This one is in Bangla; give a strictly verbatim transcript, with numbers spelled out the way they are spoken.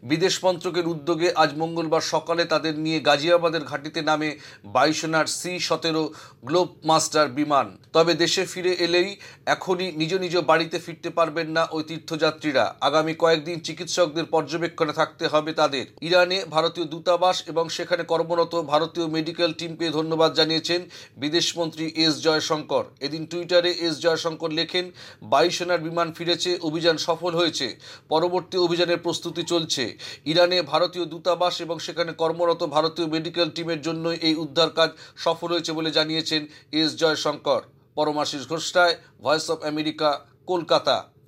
বিদেশ মন্ত্রকের উদ্যোগে আজ মঙ্গলবার সকালে তাদের নিয়ে গাজিয়াবাদের ঘাঁটিতে নামে বায়ুসেনার সি সতেরো গ্লোব মাস্টার বিমান। তবে দেশে ফিরে এলেই এখনই নিজ নিজ বাড়িতে ফিরতে পারবেন না ওই তীর্থযাত্রীরা। আগামী কয়েকদিন চিকিৎসকদের পর্যবেক্ষণে থাকতে হবে তাদের। ইরানে ভারতীয় দূতাবাস এবং সেখানে কর্মরত ভারতীয় মেডিকেল টিমকে ধন্যবাদ জানিয়েছেন বিদেশমন্ত্রী এস জয়শঙ্কর। এদিন টুইটারে এস জয়শঙ্কর লেখেন, বায়ুসেনার বিমান ফিরেছে, অভিযান সফল হয়েছে, পরবর্তী অভিযানের প্রস্তুতি চলছে। ইরানে ভারতীয় দূতাবাস এবং সেখানে কর্মরত ভারতীয় মেডিকেল টিমের জন্য এই উদ্ধার কাজ সফল হয়েছে বলে জানিয়েছেন S Jaishankar. Paramashis Ghosh Roy, voice of America, Kolkata.